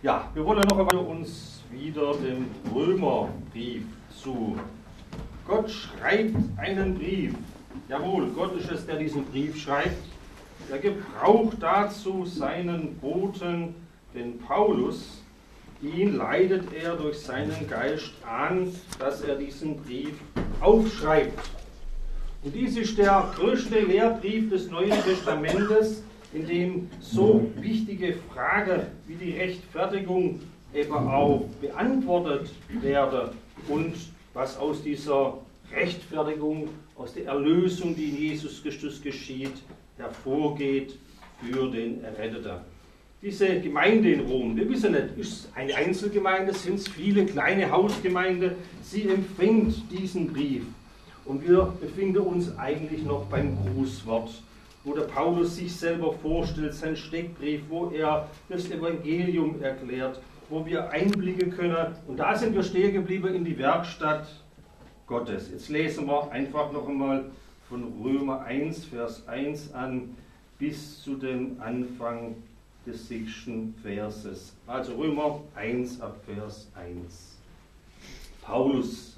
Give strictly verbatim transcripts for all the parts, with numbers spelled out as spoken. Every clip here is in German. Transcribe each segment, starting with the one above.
Ja, wir wollen noch einmal uns wieder dem Römerbrief zu. Gott schreibt einen Brief. Jawohl, Gott ist es, der diesen Brief schreibt. Er gebraucht dazu seinen Boten, den Paulus. Ihn leitet er durch seinen Geist an, dass er diesen Brief aufschreibt. Und dies ist der größte Lehrbrief des Neuen Testamentes, in dem so wichtige Fragen wie die Rechtfertigung eben auch beantwortet werden und was aus dieser Rechtfertigung, aus der Erlösung, die in Jesus Christus geschieht, hervorgeht für den Erretteten. Diese Gemeinde in Rom, wir wissen nicht, ist es eine Einzelgemeinde, sind es viele kleine Hausgemeinde, sie empfängt diesen Brief. Und wir befinden uns eigentlich noch beim Grußwort, wo der Paulus sich selber vorstellt, sein Steckbrief, wo er das Evangelium erklärt, wo wir einblicken können. Und da sind wir stehen geblieben in die Werkstatt Gottes. Jetzt lesen wir einfach noch einmal von Römer eins, Vers eins an, bis zu dem Anfang des sechsten Verses. Also Römer eins ab Vers eins. Paulus,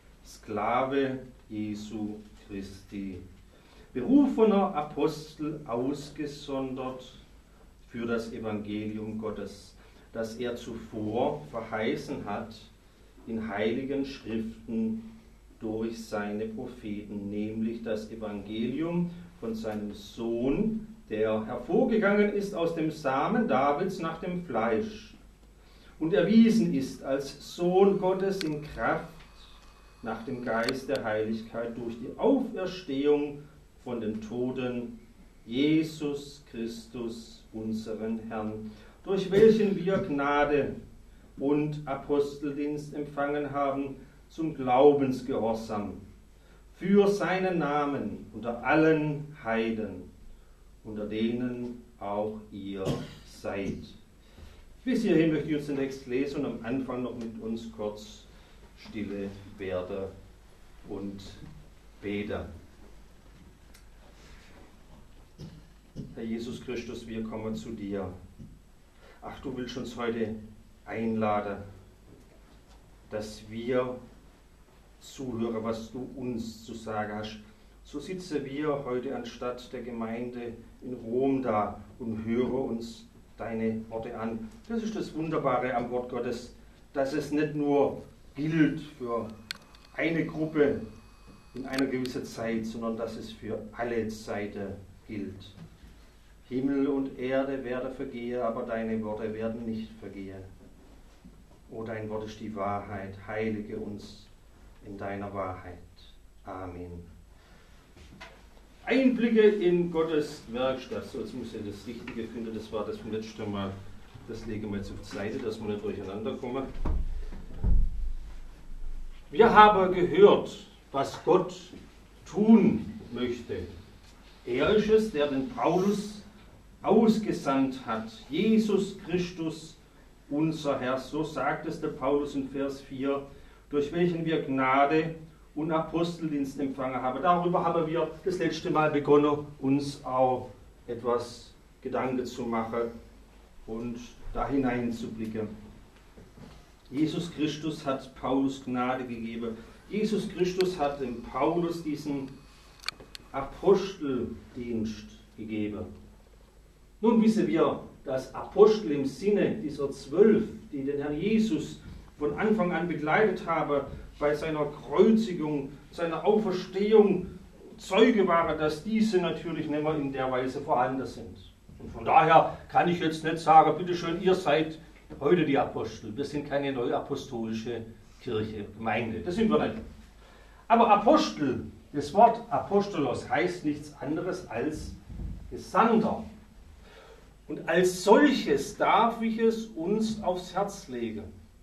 Sklave Jesu Christi, berufener Apostel, ausgesondert für das Evangelium Gottes, das er zuvor verheißen hat in heiligen Schriften durch seine Propheten, nämlich das Evangelium von seinem Sohn, der hervorgegangen ist aus dem Samen Davids nach dem Fleisch und erwiesen ist als Sohn Gottes in Kraft nach dem Geist der Heiligkeit durch die Auferstehung von den Toten, Jesus Christus, unseren Herrn, durch welchen wir Gnade und Aposteldienst empfangen haben zum Glaubensgehorsam für seinen Namen unter allen Heiden, unter denen auch ihr seid. Bis hierhin möchte ich uns den Text lesen und am Anfang noch mit uns kurz stille werde und bete. Herr Jesus Christus, wir kommen zu dir. Ach, du willst uns heute einladen, dass wir zuhören, was du uns zu sagen hast. So sitzen wir heute anstatt der Gemeinde in Rom da und hören uns deine Worte an. Das ist das Wunderbare am Wort Gottes, dass es nicht nur gilt für eine Gruppe in einer gewissen Zeit, sondern dass es für alle Zeiten gilt. Himmel und Erde werden vergehen, aber deine Worte werden nicht vergehen. O, dein Wort ist die Wahrheit. Heilige uns in deiner Wahrheit. Amen. Einblicke in Gottes Werkstatt. So, jetzt muss ich das Richtige finden. Das war das vom letzten Mal. Das legen wir jetzt auf die Seite, dass wir nicht durcheinander kommen. Wir haben gehört, was Gott tun möchte. Er ist es, der den Paulus ausgesandt hat. Jesus Christus, unser Herr. So sagt es der Paulus in Vers vier, durch welchen wir Gnade und Aposteldienst empfangen haben. Darüber haben wir das letzte Mal begonnen, uns auch etwas Gedanken zu machen und da hineinzublicken. Jesus Christus hat Paulus Gnade gegeben. Jesus Christus hat dem Paulus diesen Aposteldienst gegeben. Nun wissen wir, dass Apostel im Sinne dieser zwölf, die den Herrn Jesus von Anfang an begleitet haben, bei seiner Kreuzigung, seiner Auferstehung Zeuge waren, dass diese natürlich nicht mehr in der Weise vorhanden sind. Und von daher kann ich jetzt nicht sagen, bitteschön, ihr seid heute die Apostel. Wir sind keine neue apostolische Kirche, Gemeinde. Das sind wir nicht. Aber Apostel, das Wort Apostolos heißt nichts anderes als Gesandter. Und als solches darf ich es uns aufs Herz legen.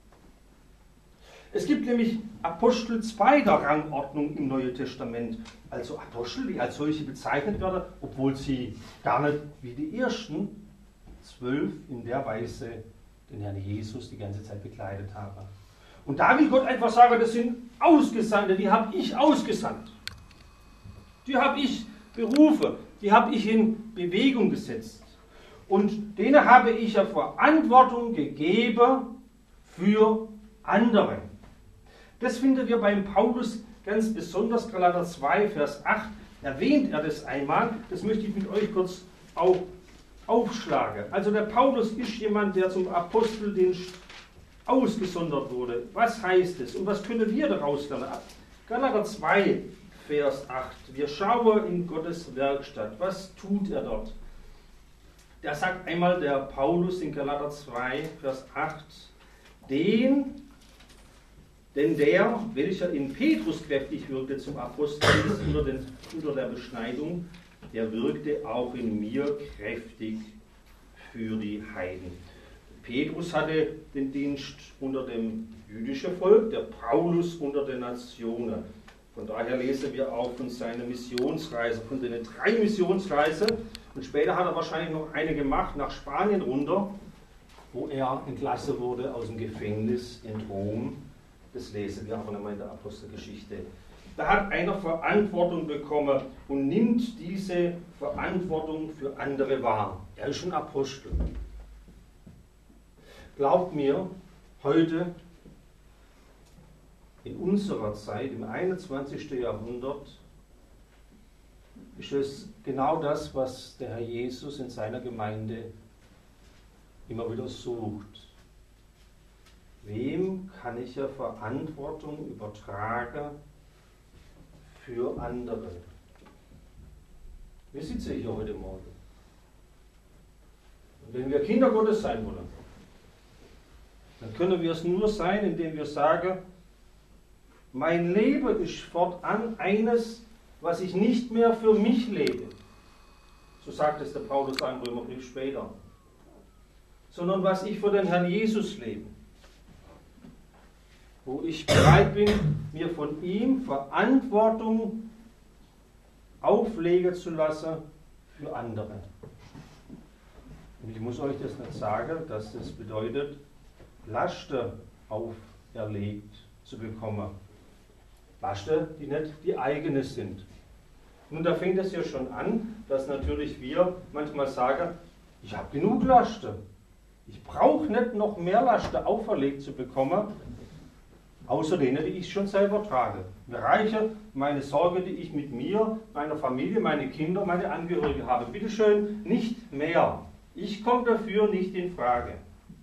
Es gibt nämlich Apostel zweiter Rangordnung im Neuen Testament. Also Apostel, die als solche bezeichnet werden, obwohl sie gar nicht wie die ersten zwölf in der Weise den Herrn Jesus die ganze Zeit begleitet haben. Und da will Gott einfach sagen, das sind Ausgesandte, die habe ich ausgesandt. Die habe ich berufen, die habe ich in Bewegung gesetzt. Und denen habe ich ja Verantwortung gegeben für andere. Das finden wir beim Paulus ganz besonders, Galater zwei, Vers acht, erwähnt er das einmal. Das möchte ich mit euch kurz auch aufschlagen. Also der Paulus ist jemand, der zum Aposteldienst ausgesondert wurde. Was heißt es und was können wir daraus lernen? Galater zwei, Vers acht. Wir schauen in Gottes Werkstatt. Was tut er dort? Der sagt einmal der Paulus in Galater zwei, Vers acht, den, denn der, welcher in Petrus kräftig wirkte zum Apostel unter, den, unter der Beschneidung, der wirkte auch in mir kräftig für die Heiden. Petrus hatte den Dienst unter dem jüdischen Volk, der Paulus unter den Nationen. Von daher lesen wir auch von seiner Missionsreise, von den drei Missionsreisen. Und später hat er wahrscheinlich noch eine gemacht, nach Spanien runter, wo er entlassen wurde aus dem Gefängnis in Rom. Das lesen wir auch noch mal in der Apostelgeschichte. Da hat einer Verantwortung bekommen und nimmt diese Verantwortung für andere wahr. Er ist ein Apostel. Glaubt mir, heute in unserer Zeit, im einundzwanzigsten Jahrhundert, ist es genau das, was der Herr Jesus in seiner Gemeinde immer wieder sucht. Wem kann ich ja Verantwortung übertragen für andere? Wir sitzen hier heute Morgen. Und wenn wir Kinder Gottes sein wollen, dann können wir es nur sein, indem wir sagen, mein Leben ist fortan eines, was ich nicht mehr für mich lebe. So sagt es der Paulus im Römerbrief später. Sondern was ich für den Herrn Jesus lebe. Wo ich bereit bin, mir von ihm Verantwortung auflegen zu lassen für andere. Und ich muss euch das nicht sagen, dass das bedeutet, Lasten auferlegt zu bekommen. Lasten, die nicht die eigene sind. Nun, da fängt es ja schon an, dass natürlich wir manchmal sagen, ich habe genug Lasten. Ich brauche nicht noch mehr Lasten auferlegt zu bekommen, außer denen, die ich schon selber trage. Mir reiche meine Sorge, die ich mit mir, meiner Familie, meine Kinder, meine Angehörigen habe. Bitte schön, nicht mehr. Ich komme dafür nicht in Frage.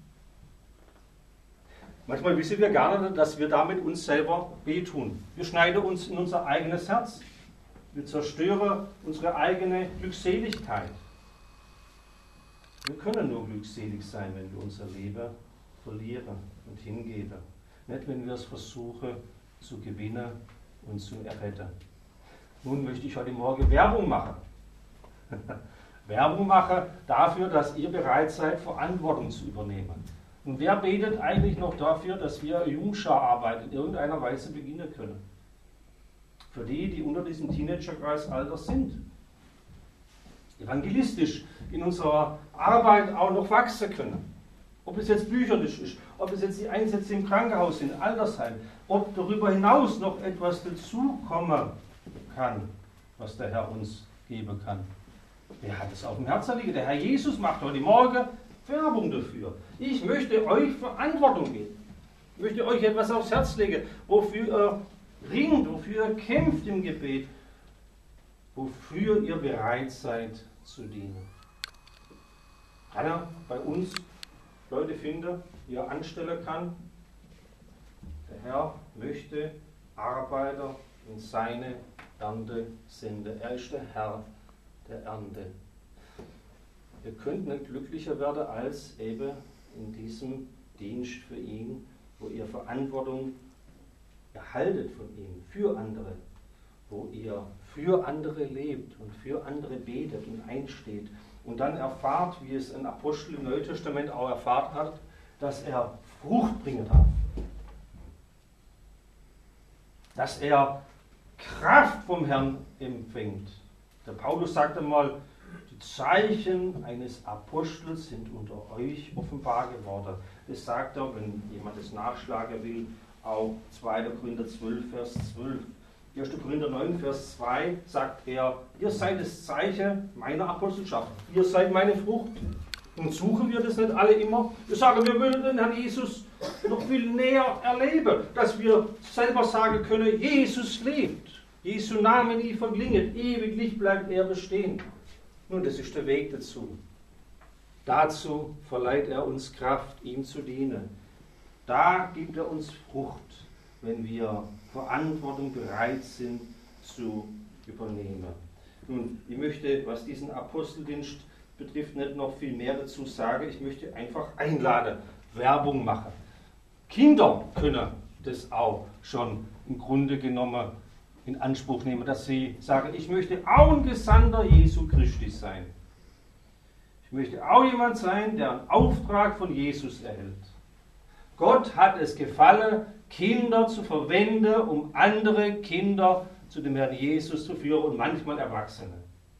Manchmal wissen wir gar nicht, dass wir damit uns selber wehtun. Wir schneiden uns in unser eigenes Herz. Wir zerstören unsere eigene Glückseligkeit. Wir können nur glückselig sein, wenn wir unser Leben verlieren und hingeben. Nicht, wenn wir es versuchen zu gewinnen und zu erretten. Nun möchte ich heute Morgen Werbung machen. Werbung machen dafür, dass ihr bereit seid, Verantwortung zu übernehmen. Und wer betet eigentlich noch dafür, dass wir Jungschararbeit in irgendeiner Weise beginnen können? Für die, die unter diesem Teenagerkreisalter sind. Evangelistisch in unserer Arbeit auch noch wachsen können. Ob es jetzt bücherlich ist, ob es jetzt die Einsätze im Krankenhaus sind, Altersheim, ob darüber hinaus noch etwas dazukommen kann, was der Herr uns geben kann. Wer hat es auf dem Herzen liegen? Der Herr Jesus macht heute Morgen Werbung dafür. Ich möchte euch Verantwortung geben. Ich möchte euch etwas aufs Herz legen, wofür ihr ringt, wofür ihr kämpft im Gebet, wofür ihr bereit seid zu dienen. Kann er bei uns Leute finden, die er anstellen kann? Der Herr möchte Arbeiter in seine Ernte senden. Er ist der Herr der Ernte. Ihr könnt nicht glücklicher werden als eben in diesem Dienst für ihn, wo ihr Verantwortung erhaltet von ihm, für andere, wo ihr für andere lebt und für andere betet und einsteht und dann erfahrt, wie es ein Apostel im Neuen Testament auch erfahren hat, dass er Frucht bringen darf. Dass er Kraft vom Herrn empfängt. Der Paulus sagt einmal, die Zeichen eines Apostels sind unter euch offenbar geworden. Das sagt er, wenn jemand es nachschlagen will, auch zweiter Korinther zwölf, Vers zwölf. erster Korinther neun, Vers zwei sagt er, ihr seid das Zeichen meiner Apostelschaft. Ihr seid meine Frucht. Und suchen wir das nicht alle immer? Wir sagen, wir würden den Herrn Jesus noch viel näher erleben, dass wir selber sagen können, Jesus lebt. Jesu Name nie verklinget, ewiglich bleibt er bestehen. Nun, das ist der Weg dazu. Dazu verleiht er uns Kraft, ihm zu dienen. Da gibt er uns Frucht, wenn wir Verantwortung bereit sind zu übernehmen. Nun, ich möchte, was diesen Aposteldienst betrifft, nicht noch viel mehr dazu sagen. Ich möchte einfach einladen, Werbung machen. Kinder können das auch schon im Grunde genommen in Anspruch nehmen, dass sie sagen, ich möchte auch ein Gesandter Jesu Christi sein. Ich möchte auch jemand sein, der einen Auftrag von Jesus erhält. Gott hat es gefallen, Kinder zu verwenden, um andere Kinder zu dem Herrn Jesus zu führen und manchmal Erwachsene.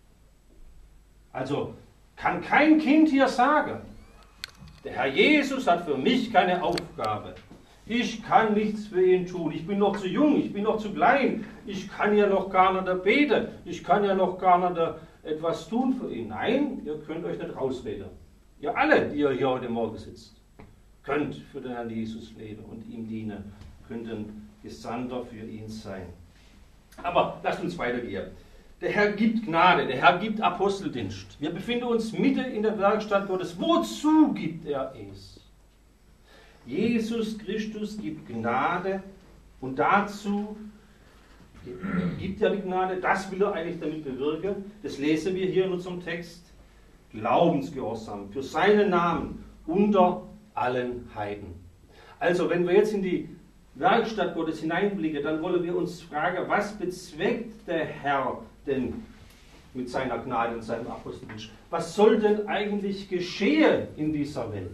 Also kann kein Kind hier sagen, der Herr Jesus hat für mich keine Aufgabe. Ich kann nichts für ihn tun. Ich bin noch zu jung, ich bin noch zu klein. Ich kann ja noch gar nicht beten. Ich kann ja noch gar nicht etwas tun für ihn. Nein, ihr könnt euch nicht rausreden. Ihr alle, die ihr hier heute Morgen sitzt, könnt für den Herrn Jesus leben und ihm dienen. Könnt ein Gesandter für ihn sein. Aber lasst uns weitergehen. Der Herr gibt Gnade, der Herr gibt Aposteldienst. Wir befinden uns mitten in der Werkstatt Gottes. Wozu gibt er es? Jesus Christus gibt Gnade und dazu gibt er die Gnade, das will er eigentlich damit bewirken. Das lesen wir hier in unserem Text. Glaubensgehorsam für seinen Namen unter allen Heiden. Also wenn wir jetzt in die Werkstatt Gottes hineinblicken, dann wollen wir uns fragen, was bezweckt der Herr denn mit seiner Gnade und seinem Aposteldienst? Was soll denn eigentlich geschehen in dieser Welt?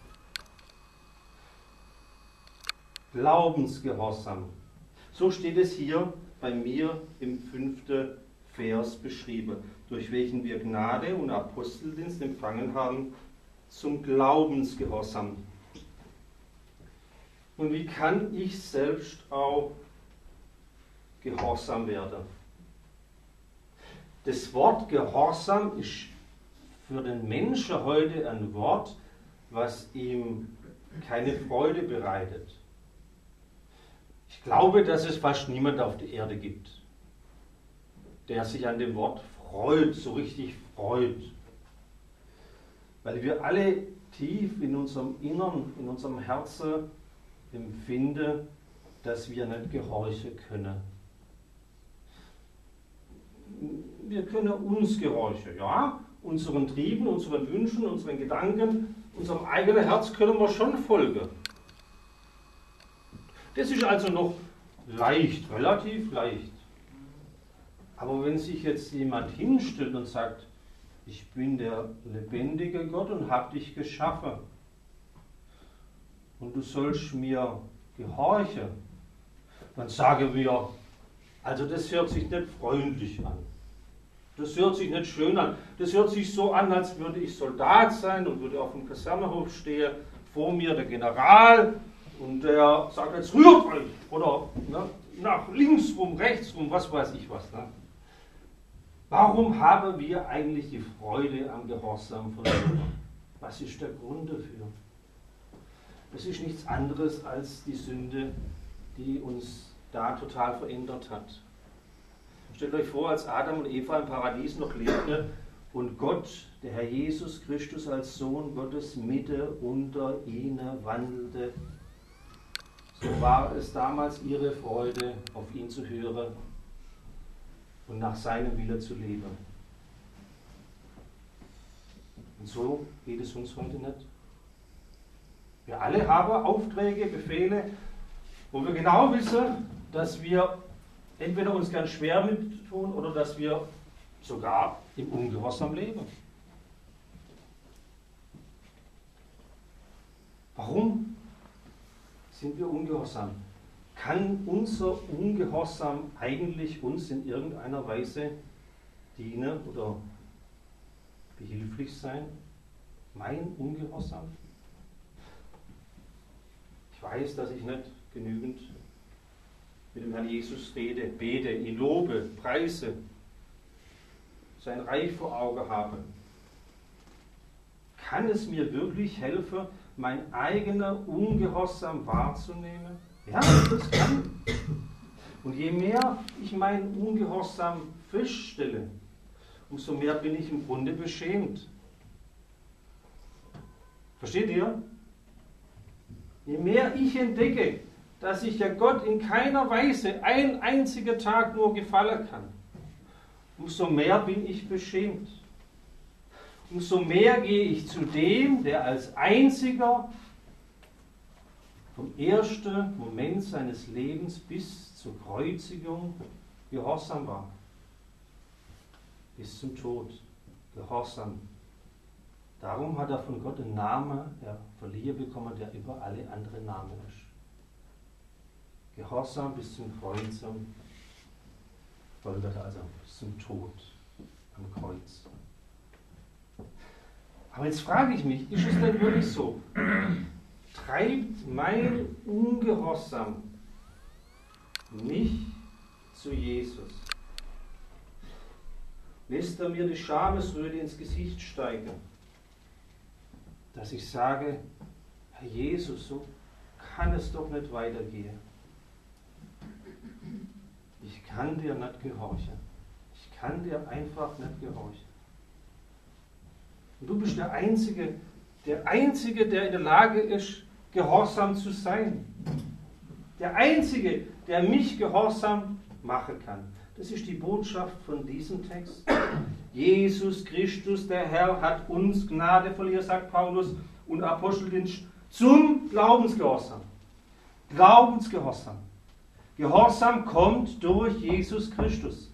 Glaubensgehorsam. So steht es hier bei mir im fünften Vers beschrieben, durch welchen wir Gnade und Aposteldienst empfangen haben zum Glaubensgehorsam. Und wie kann ich selbst auch gehorsam werden? Das Wort Gehorsam ist für den Menschen heute ein Wort, was ihm keine Freude bereitet. Ich glaube, dass es fast niemand auf der Erde gibt, der sich an dem Wort freut, so richtig freut. Weil wir alle tief in unserem Innern, in unserem Herzen empfinden, dass wir nicht gehorchen können. Wir können uns gehorchen, ja, unseren Trieben, unseren Wünschen, unseren Gedanken, unserem eigenen Herz können wir schon folgen. Das ist also noch leicht, relativ leicht. Aber wenn sich jetzt jemand hinstellt und sagt, ich bin der lebendige Gott und habe dich geschaffen und du sollst mir gehorchen, dann sagen wir, also das hört sich nicht freundlich an. Das hört sich nicht schön an. Das hört sich so an, als würde ich Soldat sein und würde auf dem Kasernenhof stehen, vor mir der General und der sagt, jetzt rührt euch oder ne, nach links rum, rechts rum, was weiß ich was. Ne? Warum haben wir eigentlich die Freude am Gehorsam von Gott? Was ist der Grund dafür? Das ist nichts anderes als die Sünde, die uns da total verändert hat. Stellt euch vor, als Adam und Eva im Paradies noch lebten und Gott, der Herr Jesus Christus als Sohn Gottes, Mitte unter ihnen wandelte. So war es damals ihre Freude, auf ihn zu hören und nach seinem Willen zu leben. Und so geht es uns heute nicht. Wir alle haben Aufträge, Befehle, wo wir genau wissen, dass wir entweder uns ganz schwer mit tun oder dass wir sogar im Ungehorsam leben. Warum sind wir ungehorsam? Kann unser Ungehorsam eigentlich uns in irgendeiner Weise dienen oder behilflich sein? Mein Ungehorsam? Ich weiß, dass ich nicht genügend mit dem Herrn Jesus rede, bete, ihn lobe, preise, sein Reich vor Augen habe. kann es mir wirklich helfen, mein eigener Ungehorsam wahrzunehmen? Ja, das kann. Und je mehr ich meinen Ungehorsam feststelle, umso mehr bin ich im Grunde beschämt. Versteht ihr? Je mehr ich entdecke, dass ich ja Gott in keiner Weise ein einziger Tag nur gefallen kann, umso mehr bin ich beschämt. Umso mehr gehe ich zu dem, der als einziger vom ersten Moment seines Lebens bis zur Kreuzigung gehorsam war. Bis zum Tod. Gehorsam. Darum hat er von Gott einen Namen er verliehen bekommen, der über alle anderen Namen ist. Gehorsam bis zum Kreuz, folgert also bis zum Tod am Kreuz. Aber jetzt frage ich mich, ist es denn wirklich so? Treibt mein Ungehorsam mich zu Jesus? Lässt er mir die Schamesröte ins Gesicht steigen? Dass ich sage, Herr Jesus, so kann es doch nicht weitergehen. Ich kann dir nicht gehorchen. Ich kann dir einfach nicht gehorchen. Und du bist der Einzige, der Einzige, der in der Lage ist, gehorsam zu sein. Der Einzige, der mich gehorsam machen kann. Das ist die Botschaft von diesem Text. Jesus Christus, der Herr, hat uns Gnade verliehen, sagt Paulus und Aposteldienst, zum Glaubensgehorsam. Glaubensgehorsam. Gehorsam kommt durch Jesus Christus.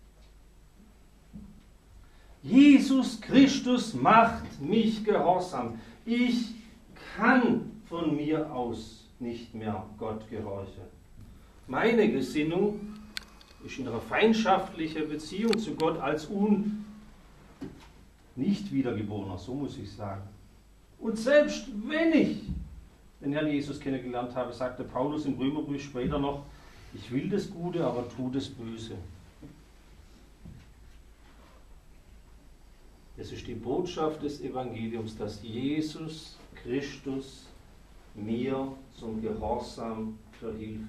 Jesus Christus macht mich gehorsam. Ich kann von mir aus nicht mehr Gott gehorchen. Meine Gesinnung ist in einer feindschaftlichen Beziehung zu Gott als un nicht wiedergeborener, so muss ich sagen. Und selbst wenn ich den Herrn Jesus kennengelernt habe, sagte Paulus im Römerbrief später noch, ich will das Gute, aber tu das Böse. Es ist die Botschaft des Evangeliums, dass Jesus Christus mir zum Gehorsam verhilft.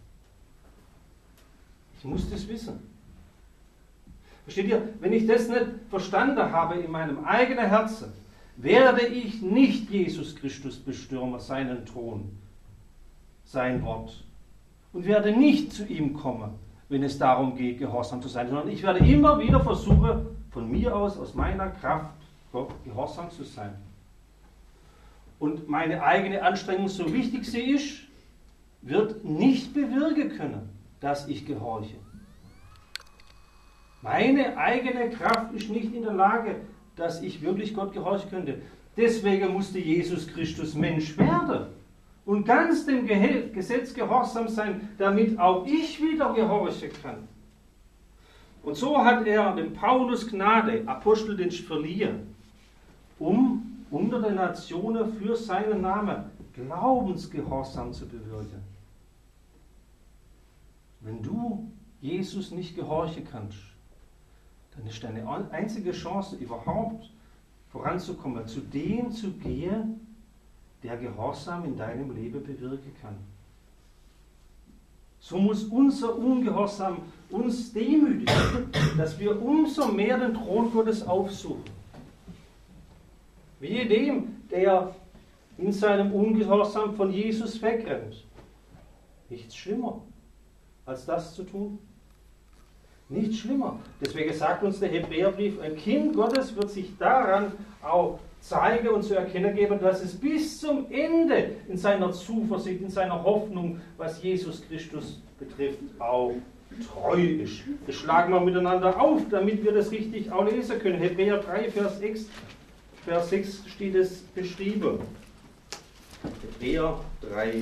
Ich muss das wissen. Versteht ihr? Wenn ich das nicht verstanden habe in meinem eigenen Herzen, werde ich nicht Jesus Christus bestürmen, seinen Thron, sein Wort. Und werde nicht zu ihm kommen, wenn es darum geht, gehorsam zu sein, sondern ich werde immer wieder versuchen, von mir aus, aus meiner Kraft, Gott gehorsam zu sein. Und meine eigene Anstrengung, so wichtig sie ist, wird nicht bewirken können, dass ich gehorche. Meine eigene Kraft ist nicht in der Lage, dass ich wirklich Gott gehorchen könnte. Deswegen musste Jesus Christus Mensch werden und ganz dem Gesetz gehorsam sein, damit auch ich wieder gehorchen kann. Und so hat er dem Paulus Gnade, Aposteldienst verliehen, um unter den Nationen für seinen Namen Glaubensgehorsam zu bewirken. Wenn du Jesus nicht gehorchen kannst, dann ist deine einzige Chance überhaupt voranzukommen, zu dem zu gehen, der Gehorsam in deinem Leben bewirken kann. So muss unser Ungehorsam uns demütigen, dass wir umso mehr den Thron Gottes aufsuchen. Wie dem, der in seinem Ungehorsam von Jesus wegrennt. Nichts schlimmer, als das zu tun. Nichts schlimmer. Deswegen sagt uns der Hebräerbrief, ein Kind Gottes wird sich daran auch zeigen und zu erkennen geben, dass es bis zum Ende in seiner Zuversicht, in seiner Hoffnung, was Jesus Christus betrifft, auch treu ist. Das schlagen wir miteinander auf, damit wir das richtig auch lesen können. Hebräer drei, Vers sechs, Vers sechs steht es beschrieben. Hebräer drei.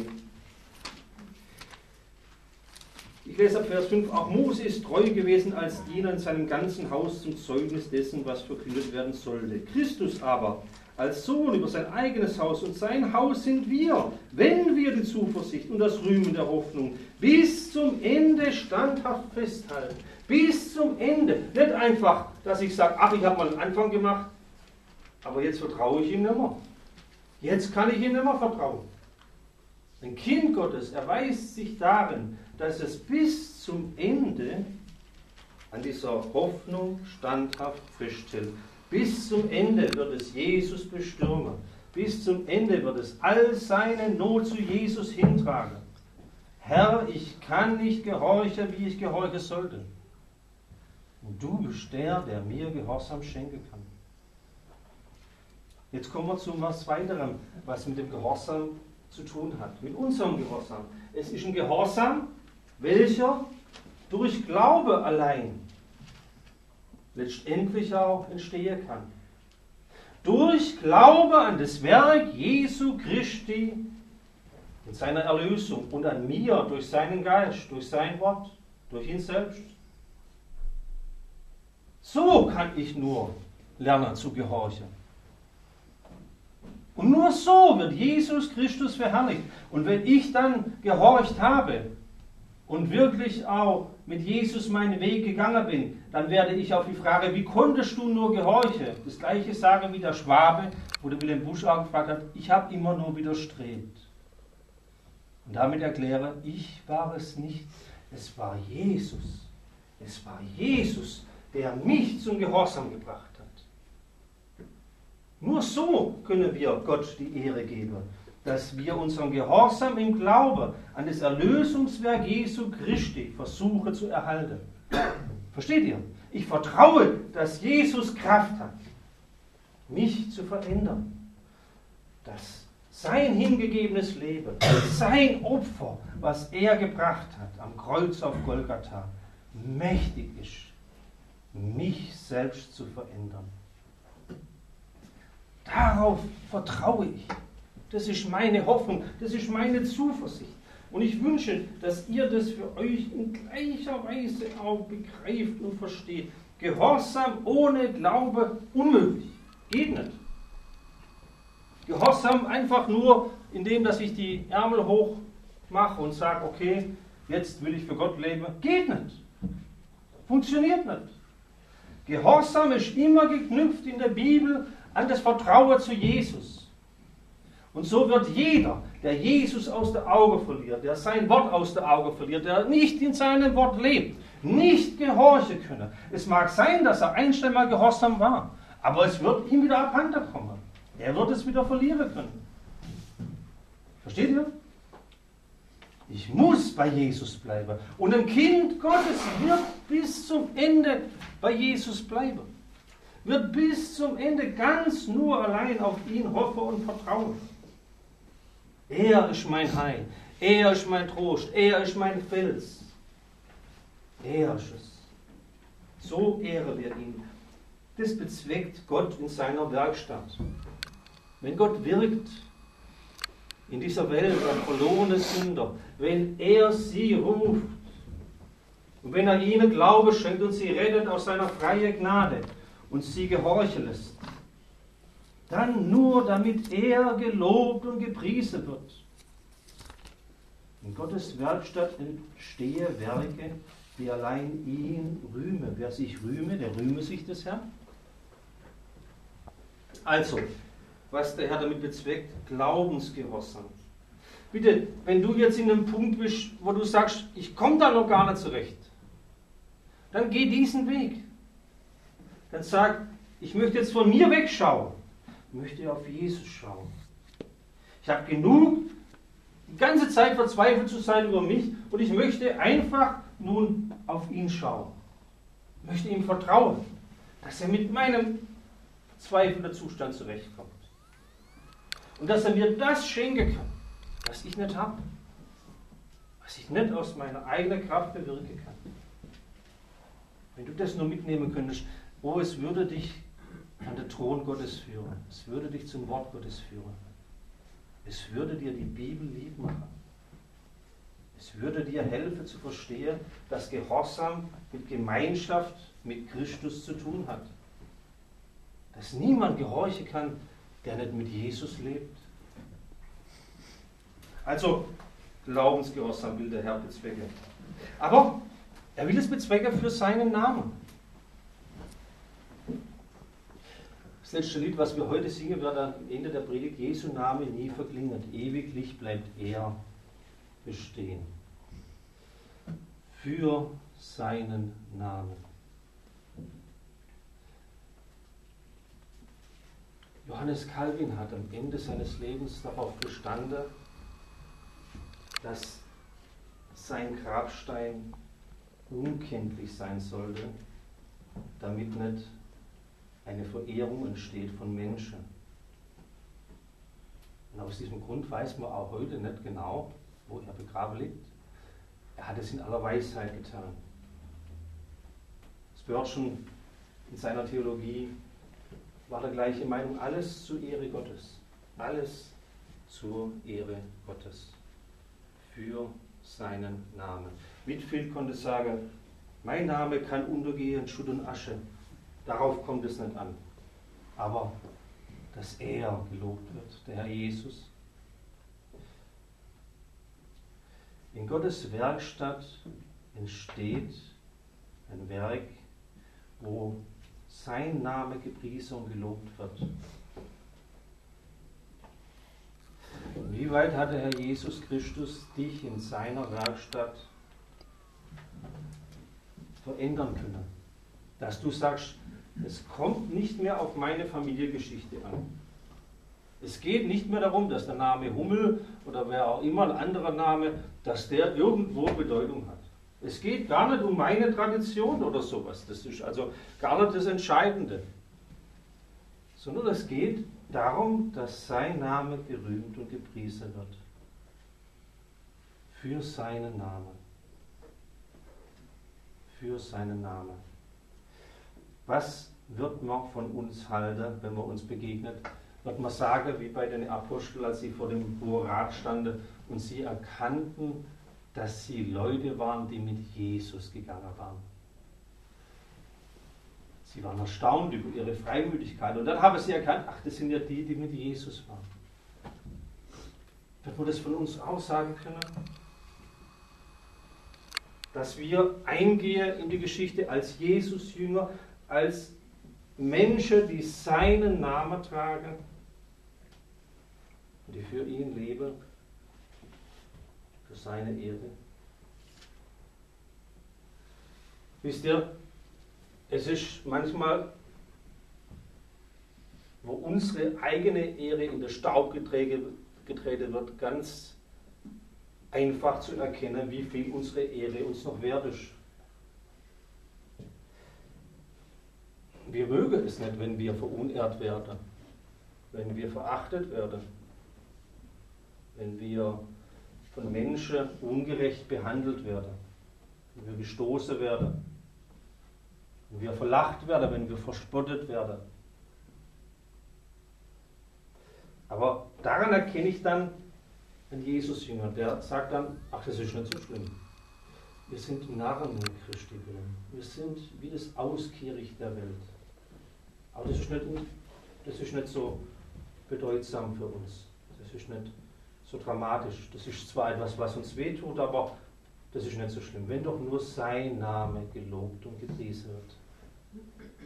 Ich lese ab Vers fünf. Auch Mose ist treu gewesen als Diener in seinem ganzen Haus zum Zeugnis dessen, was verkündet werden sollte. Christus aber als Sohn über sein eigenes Haus und sein Haus sind wir, wenn wir die Zuversicht und das Rühmen der Hoffnung bis zum Ende standhaft festhalten. Bis zum Ende. Nicht einfach, dass ich sage, ach, ich habe mal einen Anfang gemacht aber jetzt vertraue ich ihm nicht mehr. Jetzt kann ich ihm nicht mehr vertrauen. Ein Kind Gottes erweist sich darin, dass es bis zum Ende an dieser Hoffnung standhaft festhält. Bis zum Ende wird es Jesus bestürmen. Bis zum Ende wird es all seine Not zu Jesus hintragen. Herr, ich kann nicht gehorchen, wie ich gehorchen sollte. Und du bist der, der mir Gehorsam schenken kann. Jetzt kommen wir zu etwas weiterem, was mit dem Gehorsam zu tun hat. Mit unserem Gehorsam. Es ist ein Gehorsam, welcher durch Glaube allein letztendlich auch entstehen kann. Durch Glaube an das Werk Jesu Christi in seiner Erlösung und an mir durch seinen Geist, durch sein Wort, durch ihn selbst. So kann ich nur lernen zu gehorchen. Und nur so wird Jesus Christus verherrlicht. Und wenn ich dann gehorcht habe und wirklich auch mit Jesus meinen Weg gegangen bin, dann werde ich auf die Frage, wie konntest du nur gehorchen? Das gleiche sagen wie der Schwabe, wo der Wilhelm Busch auch gefragt hat, ich habe immer nur widerstrebt. Und damit erkläre, ich war es nicht, es war Jesus. Es war Jesus, der mich zum Gehorsam gebracht hat. Nur so können wir Gott die Ehre geben, dass wir unseren Gehorsam im Glauben an das Erlösungswerk Jesu Christi versuchen zu erhalten. Versteht ihr? Ich vertraue, dass Jesus Kraft hat, mich zu verändern. Dass sein hingegebenes Leben, sein Opfer, was er gebracht hat am Kreuz auf Golgatha, mächtig ist, mich selbst zu verändern. Darauf vertraue ich. Das ist meine Hoffnung, das ist meine Zuversicht. Und ich wünsche, dass ihr das für euch in gleicher Weise auch begreift und versteht. Gehorsam ohne Glaube unmöglich. Geht nicht. Gehorsam einfach nur, indem dass ich die Ärmel hoch mache und sage, okay, jetzt will ich für Gott leben. Geht nicht. Funktioniert nicht. Gehorsam ist immer geknüpft in der Bibel an das Vertrauen zu Jesus. Und so wird jeder, der Jesus aus den Augen verliert, der sein Wort aus den Augen verliert, der nicht in seinem Wort lebt, nicht gehorchen können. Es mag sein, dass er einst mal gehorsam war, aber es wird ihm wieder abhanden kommen. Er wird es wieder verlieren können. Versteht ihr? Ich muss bei Jesus bleiben. Und ein Kind Gottes wird bis zum Ende bei Jesus bleiben. Wird bis zum Ende ganz nur allein auf ihn hoffen und vertrauen. Er ist mein Heil. Er ist mein Trost. Er ist mein Fels. Er ist es. So ehren wir ihn. Das bezweckt Gott in seiner Werkstatt. Wenn Gott wirkt in dieser Welt an verlorene Sünder, wenn er sie ruft und wenn er ihnen Glaube schenkt und sie rettet aus seiner freien Gnade und sie gehorchen lässt, dann nur, damit er gelobt und gepriesen wird. In Gottes Werkstatt entstehen Werke, die allein ihn rühmen. Wer sich rühme, der rühme sich des Herrn. Also, was der Herr damit bezweckt, Glaubensgehorsam. Bitte, wenn du jetzt in einem Punkt bist, wo du sagst, ich komme da noch gar nicht zurecht, dann geh diesen Weg. Dann sag, ich möchte jetzt von mir wegschauen. Ich möchte auf Jesus schauen. Ich habe genug, die ganze Zeit verzweifelt zu sein über mich und ich möchte einfach nun auf ihn schauen. Ich möchte ihm vertrauen, dass er mit meinem verzweifelnden Zustand zurechtkommt. Und dass er mir das schenken kann, was ich nicht habe. Was ich nicht aus meiner eigenen Kraft bewirken kann. Wenn du das nur mitnehmen könntest, oh, es würde dich an den Thron Gottes führen. Es würde dich zum Wort Gottes führen. Es würde dir die Bibel lieb machen. Es würde dir helfen zu verstehen, dass Gehorsam mit Gemeinschaft mit Christus zu tun hat. Dass niemand gehorchen kann, der nicht mit Jesus lebt. Also, Glaubensgehorsam will der Herr bezwecken. Aber er will es bezwecken für seinen Namen. Das letzte Lied, was wir heute singen, wird am Ende der Predigt: Jesu Name nie verklingend, ewiglich bleibt er bestehen. Für seinen Namen. Johannes Calvin hat am Ende seines Lebens darauf bestanden, dass sein Grabstein unkenntlich sein sollte, damit nicht eine Verehrung entsteht von Menschen. Und aus diesem Grund weiß man auch heute nicht genau, wo er begraben liegt. Er hat es in aller Weisheit getan. Spurgeon in seiner Theologie war der gleiche Meinung: alles zur Ehre Gottes. Alles zur Ehre Gottes. Für seinen Namen. Whitefield konnte sagen: mein Name kann untergehen, Schutt und Asche. Darauf kommt es nicht an. Aber dass er gelobt wird, der Herr Jesus. In Gottes Werkstatt entsteht ein Werk, wo sein Name gepriesen und gelobt wird. Inwieweit hat der Herr Jesus Christus dich in seiner Werkstatt verändern können? Dass du sagst, es kommt nicht mehr auf meine Familiengeschichte an. Es geht nicht mehr darum, dass der Name Hummel oder wer auch immer, ein anderer Name, dass der irgendwo Bedeutung hat. Es geht gar nicht um meine Tradition oder sowas. Das ist also gar nicht das Entscheidende. Sondern es geht darum, dass sein Name gerühmt und gepriesen wird. Für seinen Namen. Für seinen Namen. Was wird man von uns halten, wenn man uns begegnet? Wird man sagen, wie bei den Aposteln, als sie vor dem Hohen Rat standen und sie erkannten, dass sie Leute waren, die mit Jesus gegangen waren. Sie waren erstaunt über ihre Freimütigkeit. Und dann haben sie erkannt, ach, das sind ja die, die mit Jesus waren. Wird man das von uns auch sagen können? Dass wir eingehen in die Geschichte als Jesus-Jünger, als Menschen, die seinen Namen tragen und die für ihn leben, für seine Ehre. Wisst ihr, es ist manchmal, wo unsere eigene Ehre in den Staub getreten wird, ganz einfach zu erkennen, wie viel unsere Ehre uns noch wert ist. Wir mögen es nicht, wenn wir verunehrt werden, wenn wir verachtet werden, wenn wir von Menschen ungerecht behandelt werden, wenn wir gestoßen werden, wenn wir verlacht werden, wenn wir verspottet werden. Aber daran erkenne ich dann einen Jesus-Jünger, der sagt dann, ach, das ist nicht so schlimm. Wir sind Narren um Christi willen. Wir sind wie das Auskehricht der Welt. Aber das ist nicht, das ist nicht so bedeutsam für uns. Das ist nicht so dramatisch. Das ist zwar etwas, was uns wehtut, aber das ist nicht so schlimm. Wenn doch nur sein Name gelobt und gepriesen wird.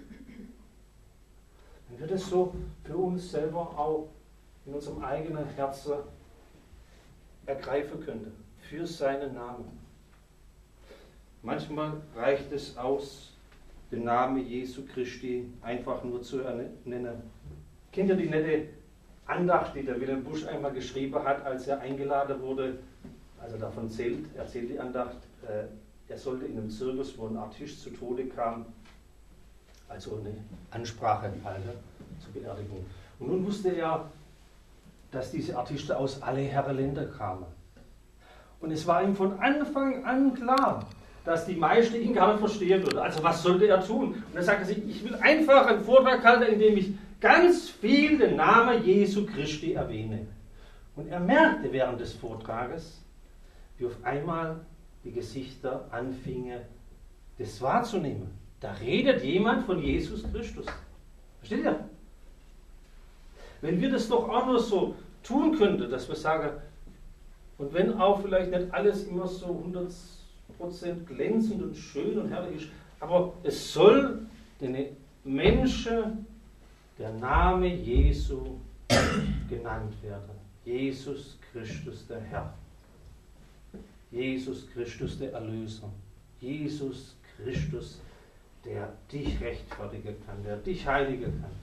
Wenn wir das so für uns selber auch in unserem eigenen Herzen ergreifen könnten. Für seinen Namen. Manchmal reicht es aus, den Namen Jesu Christi einfach nur zu nennen. Kennt ihr die nette Andacht, die der Wilhelm Busch einmal geschrieben hat, als er eingeladen wurde, als er davon erzählt, erzählt die Andacht, äh, er sollte in einem Zirkus, wo ein Artist zu Tode kam, also eine Ansprache halten zur Beerdigung. Und nun wusste er, dass diese Artisten aus alle Herren Länder kamen. Und es war ihm von Anfang an klar, dass die meisten ihn gar nicht verstehen würden. Also was sollte er tun? Und er sagte sich, ich will einfach einen Vortrag halten, in dem ich ganz viel den Namen Jesu Christi erwähne. Und er merkte während des Vortrages, wie auf einmal die Gesichter anfingen, das wahrzunehmen. Da redet jemand von Jesus Christus. Versteht ihr? Wenn wir das doch auch nur so tun könnten, dass wir sagen, und wenn auch vielleicht nicht alles immer so hundert Prozent glänzend und schön und herrlich ist, aber es soll den Menschen der Name Jesu genannt werde. Jesus Christus der Herr. Jesus Christus der Erlöser. Jesus Christus, der dich rechtfertigen kann, der dich heiligen kann.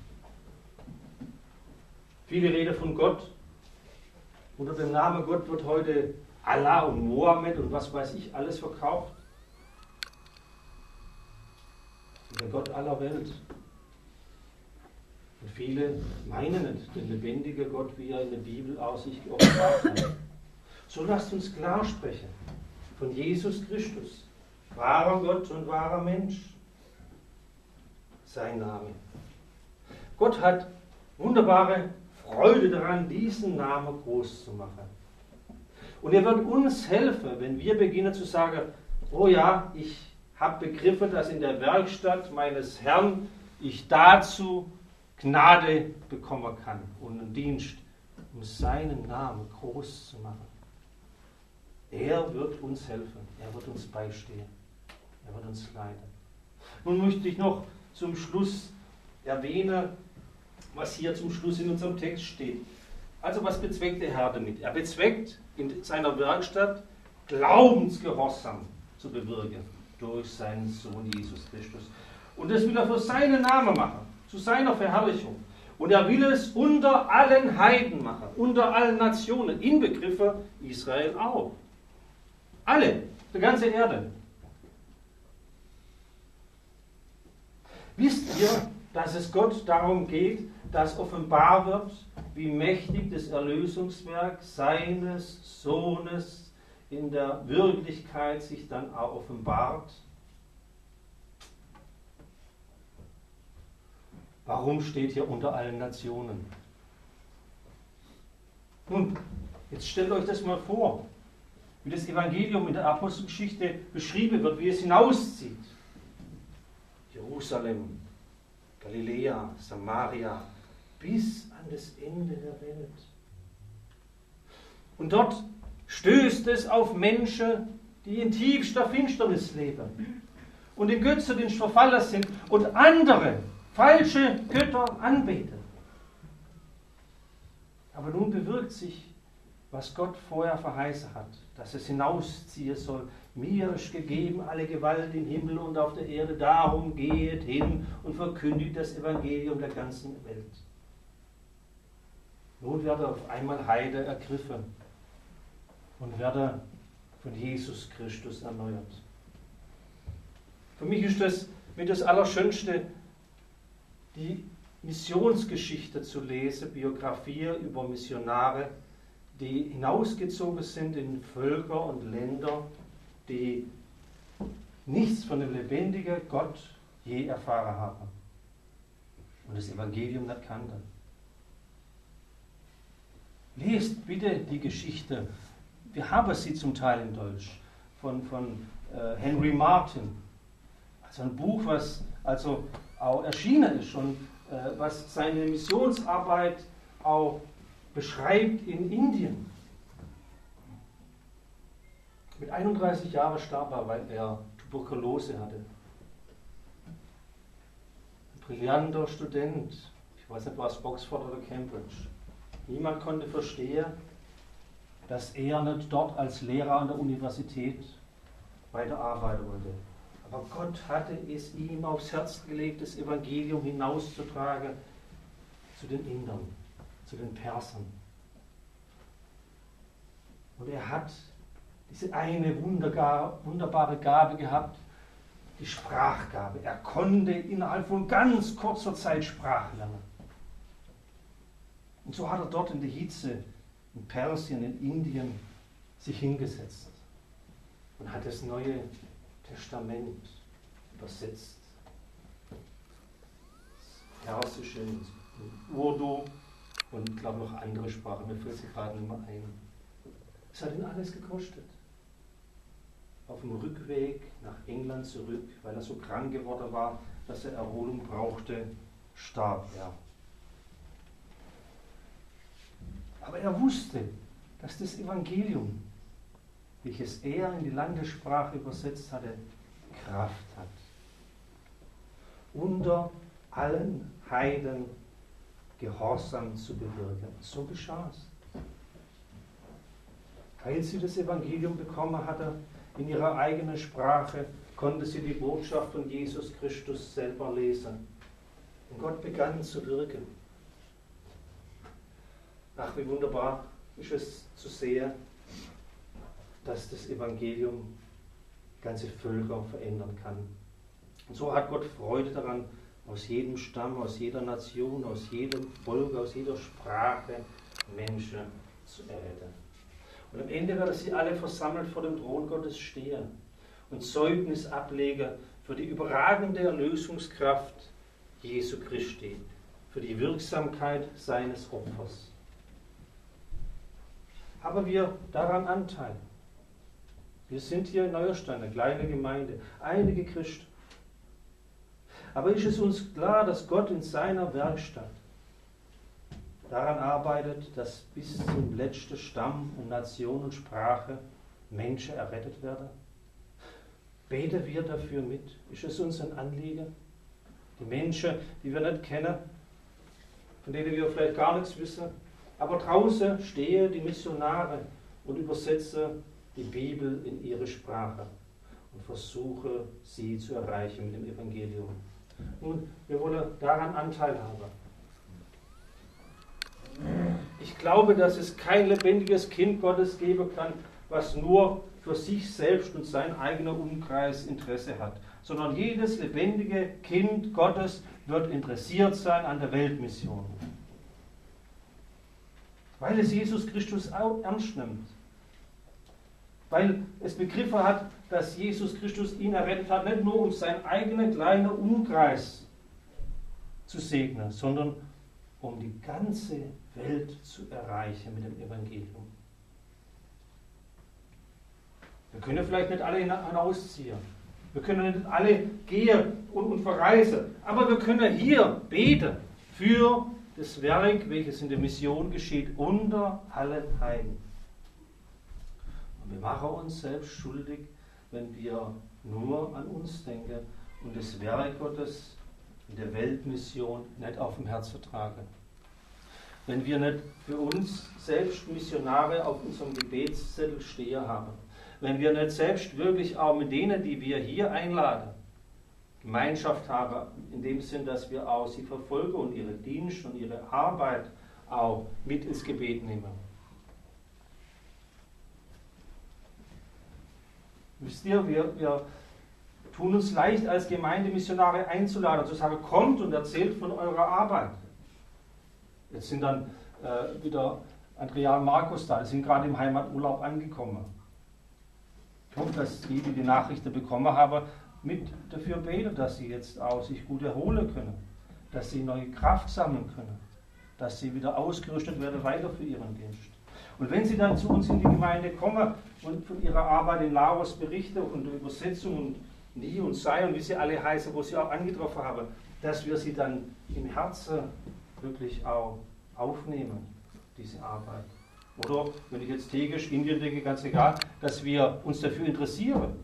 Viele reden von Gott. Unter dem Namen Gott wird heute Allah und Mohammed und was weiß ich alles verkauft. Der Gott aller Welt. Und viele meinen nicht den lebendigen Gott, wie er in der Bibel aus sich geoffenbart hat. So lasst uns klar sprechen von Jesus Christus, wahrer Gott und wahrer Mensch. Sein Name. Gott hat wunderbare Freude daran, diesen Namen groß zu machen. Und er wird uns helfen, wenn wir beginnen zu sagen, oh ja, ich habe begriffen, dass in der Werkstatt meines Herrn ich dazu Gnade bekommen kann und einen Dienst, um seinen Namen groß zu machen. Er wird uns helfen, er wird uns beistehen, er wird uns leiten. Nun möchte ich noch zum Schluss erwähnen, was hier zum Schluss in unserem Text steht. Also was bezweckt der Herr damit? Er bezweckt in seiner Werkstatt Glaubensgehorsam zu bewirken durch seinen Sohn Jesus Christus. Und das will er für seinen Namen machen, zu seiner Verherrlichung. Und er will es unter allen Heiden machen, unter allen Nationen, inbegriffen Israel auch. Alle, die ganze Erde. Wisst ihr, dass es Gott darum geht, dass offenbar wird, wie mächtig das Erlösungswerk seines Sohnes in der Wirklichkeit sich dann auch offenbart? Warum steht hier unter allen Nationen? Nun, jetzt stellt euch das mal vor, wie das Evangelium in der Apostelgeschichte beschrieben wird, wie es hinauszieht. Jerusalem, Galiläa, Samaria, bis an das Ende der Welt. Und dort stößt es auf Menschen, die in tiefster Finsternis leben und in Götzendienst verfallen sind und andere falsche Götter anbeten. Aber nun bewirkt sich, was Gott vorher verheißen hat, dass es hinausziehen soll. Mir ist gegeben alle Gewalt im Himmel und auf der Erde, darum geht hin und verkündigt das Evangelium der ganzen Welt. Nun wird er auf einmal Heide ergriffen und werde von Jesus Christus erneuert. Für mich ist das mit das Allerschönste, die Missionsgeschichte zu lesen, Biografie über Missionare, die hinausgezogen sind in Völker und Länder, die nichts von dem lebendigen Gott je erfahren haben und das Evangelium nicht kannten. Lest bitte die Geschichte, wir haben sie zum Teil in Deutsch, von, von äh, Henry Martin. Also ein Buch, was also auch erschienen ist und äh, was seine Missionsarbeit auch beschreibt in Indien. Mit einunddreißig Jahren starb er, weil er Tuberkulose hatte. Ein brillanter Student, ich weiß nicht, was Oxford oder Cambridge. Niemand konnte verstehen, dass er nicht dort als Lehrer an der Universität weiterarbeiten wollte. Aber Gott hatte es ihm aufs Herz gelegt, das Evangelium hinauszutragen zu den Indern, zu den Persern. Und er hat diese eine wunderbare Gabe gehabt, die Sprachgabe. Er konnte innerhalb von ganz kurzer Zeit Sprache lernen. Und so hat er dort in der Hitze, in Persien, in Indien, sich hingesetzt und hat das Neue Testament übersetzt. Das Persische, Urdu und ich glaube noch andere Sprachen, mir fällt sie gerade nicht mehr ein. Es hat ihn alles gekostet. Auf dem Rückweg nach England zurück, weil er so krank geworden war, dass er Erholung brauchte, starb er. Aber er wusste, dass das Evangelium, welches er in die Landessprache übersetzt hatte, Kraft hat. Unter allen Heiden Gehorsam zu bewirken. So geschah es. Weil sie das Evangelium bekommen hatte, in ihrer eigenen Sprache, konnte sie die Botschaft von Jesus Christus selber lesen. Und Gott begann zu wirken. Ach, wie wunderbar ist es zu sehen, dass das Evangelium ganze Völker verändern kann. Und so hat Gott Freude daran, aus jedem Stamm, aus jeder Nation, aus jedem Volk, aus jeder Sprache Menschen zu erretten. Und am Ende werden sie alle versammelt vor dem Thron Gottes stehen und Zeugnis ablegen für die überragende Erlösungskraft Jesu Christi, für die Wirksamkeit seines Opfers. Haben wir daran Anteil? Wir sind hier in Neuerstein, eine kleine Gemeinde, einige Christen. Aber ist es uns klar, dass Gott in seiner Werkstatt daran arbeitet, dass bis zum letzten Stamm und Nation und Sprache Menschen errettet werden? Beten wir dafür mit? Ist es uns ein Anliegen? Die Menschen, die wir nicht kennen, von denen wir vielleicht gar nichts wissen, aber draußen stehen die Missionare und übersetzen die Bibel in ihre Sprache und versuche, sie zu erreichen mit dem Evangelium. Nun, wir wollen daran Anteil haben. Ich glaube, dass es kein lebendiges Kind Gottes geben kann, was nur für sich selbst und sein eigener Umkreis Interesse hat, sondern jedes lebendige Kind Gottes wird interessiert sein an der Weltmission, weil es Jesus Christus auch ernst nimmt. Weil es begriffen hat, dass Jesus Christus ihn errettet hat, nicht nur um seinen eigenen kleinen Umkreis zu segnen, sondern um die ganze Welt zu erreichen mit dem Evangelium. Wir können vielleicht nicht alle hinausziehen, wir können nicht alle gehen und, und verreisen, aber wir können hier beten für das Werk, welches in der Mission geschieht, unter allen Heiden. Wir machen uns selbst schuldig, wenn wir nur an uns denken und das Werk Gottes in der Weltmission nicht auf dem Herzen tragen. Wenn wir nicht für uns selbst Missionare auf unserem Gebetszettel stehen haben. Wenn wir nicht selbst wirklich auch mit denen, die wir hier einladen, Gemeinschaft haben, in dem Sinn, dass wir auch sie verfolgen und ihre Dienst und ihre Arbeit auch mit ins Gebet nehmen. Wisst ihr, wir, wir tun uns leicht als Gemeindemissionare einzuladen und zu sagen, kommt und erzählt von eurer Arbeit. Jetzt sind dann äh, wieder Andrea und Markus da, die sind gerade im Heimaturlaub angekommen. Ich hoffe, dass die, die die Nachrichten bekommen haben, mit dafür beten, dass sie jetzt auch sich gut erholen können, dass sie neue Kraft sammeln können, dass sie wieder ausgerüstet werden weiter für ihren Dienst. Und wenn sie dann zu uns in die Gemeinde kommen und von ihrer Arbeit in Laos berichten und der Übersetzung und Nie und Sei und wie sie alle heißen, wo sie auch angetroffen haben, dass wir sie dann im Herzen wirklich auch aufnehmen, diese Arbeit. Oder, wenn ich jetzt Tegisch, Indien denke, ganz egal, dass wir uns dafür interessieren.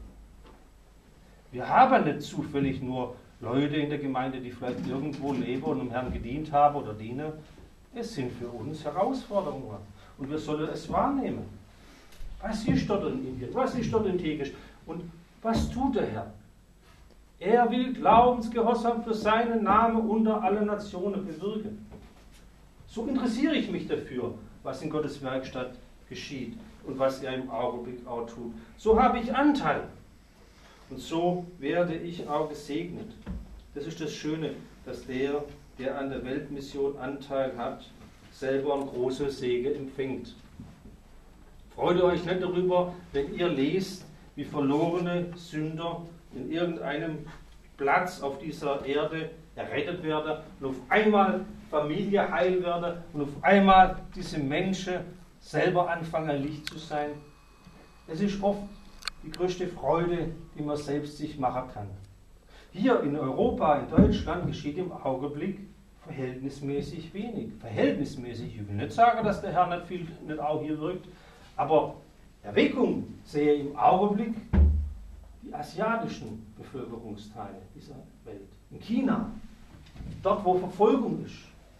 Wir haben nicht zufällig nur Leute in der Gemeinde, die vielleicht irgendwo leben und dem Herrn gedient haben oder dienen. Es sind für uns Herausforderungen. Und wir sollen es wahrnehmen. Was ist dort in Indien? Was ist dort in Tegisch? Und was tut der Herr? Er will Glaubensgehorsam für seinen Namen unter allen Nationen bewirken. So interessiere ich mich dafür, was in Gottes Werkstatt geschieht und was er im Augenblick auch tut. So habe ich Anteil. Und so werde ich auch gesegnet. Das ist das Schöne, dass der, der an der Weltmission Anteil hat, selber ein großer Segen empfängt. Freut ihr euch nicht darüber, wenn ihr lest, wie verlorene Sünder in irgendeinem Platz auf dieser Erde errettet werden und auf einmal Familie heil werden und auf einmal diese Menschen selber anfangen, Licht zu sein. Es ist oft die größte Freude, die man selbst sich machen kann. Hier in Europa, in Deutschland, geschieht im Augenblick verhältnismäßig wenig. Verhältnismäßig, ich will nicht sagen, dass der Herr nicht viel, nicht auch hier wirkt, aber Erweckung sehe im Augenblick die asiatischen Bevölkerungsteile dieser Welt. In China, dort wo Verfolgung ist,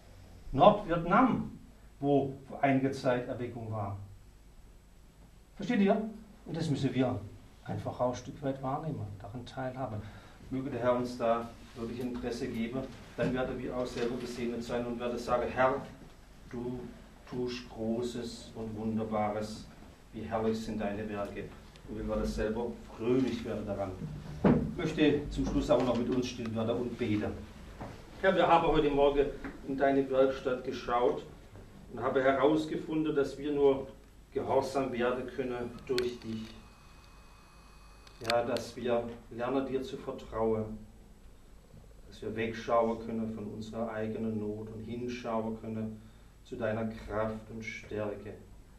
Nordvietnam, wo vor einiger Zeit Erweckung war. Versteht ihr? Und das müssen wir einfach auch ein Stück weit wahrnehmen, daran teilhaben. Möge der Herr uns da wirklich Interesse geben, dann werden wir auch selber gesegnet sein und werden sagen, Herr, du tust Großes und Wunderbares, wie herrlich sind deine Werke. Und wir werden selber fröhlich werden daran. Ich möchte zum Schluss aber noch mit uns still werden und beten. Herr, wir haben heute Morgen in deine Werkstatt geschaut und haben herausgefunden, dass wir nur gehorsam werden können durch dich. Ja, dass wir lernen, dir zu vertrauen, dass wir wegschauen können von unserer eigenen Not und hinschauen können zu deiner Kraft und Stärke.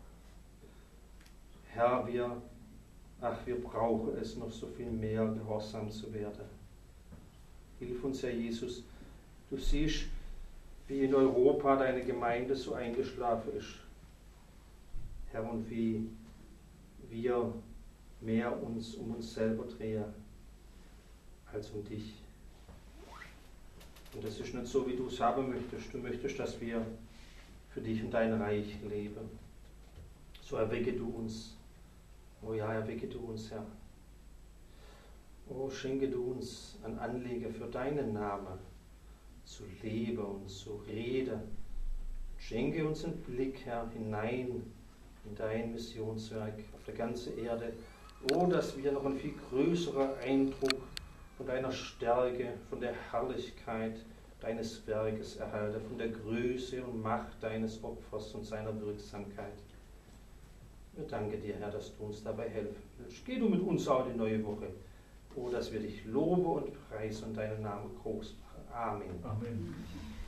Herr, wir, ach, wir brauchen es noch so viel mehr, gehorsam zu werden. Hilf uns, Herr Jesus. Du siehst, wie in Europa deine Gemeinde so eingeschlafen ist. Herr, und wie wir mehr uns um uns selber drehen als um dich. Und das ist nicht so, wie du es haben möchtest. Du möchtest, dass wir für dich und dein Reich leben. So erwecke du uns. Oh ja, erwecke du uns, Herr. Oh, schenke du uns ein Anliegen für deinen Namen zu leben und zu reden. Schenke uns einen Blick, Herr, hinein in dein Missionswerk auf der ganzen Erde. Oh, dass wir noch einen viel größeren Eindruck von deiner Stärke, von der Herrlichkeit deines Werkes erhalten, von der Größe und Macht deines Opfers und seiner Wirksamkeit. Wir danken dir, Herr, dass du uns dabei helfen willst. Geh du mit uns auch die neue Woche. Oh, dass wir dich loben und preisen und deinen Namen groß machen. Amen. Amen.